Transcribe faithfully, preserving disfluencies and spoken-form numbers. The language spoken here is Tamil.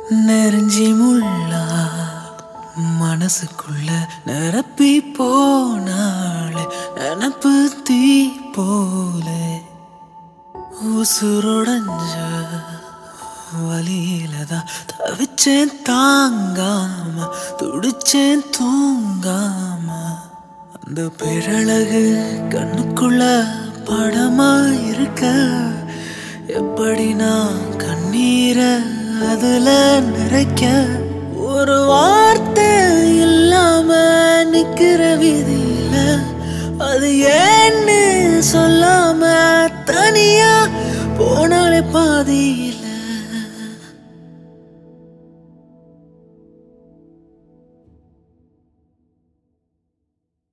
நெருஞ்சி முள்ளா மனசுக்குள்ள நிரப்பி போனாளே நினப்பு தீ போல உசுரோடஞ்ச வலியிலதான் தவிச்சேன் தாங்காம துடிச்சேன் தூங்காம அந்த பேரழகு கண்ணுக்குள்ள படமா இருக்க எப்படி நான் கண்ணீரை அதுல நிறைக்க ஒரு வார்த்தை இல்லாம நிக்கிற வீதியில அது ஏன்னு சொல்லாம தனியா போனாலே பாதி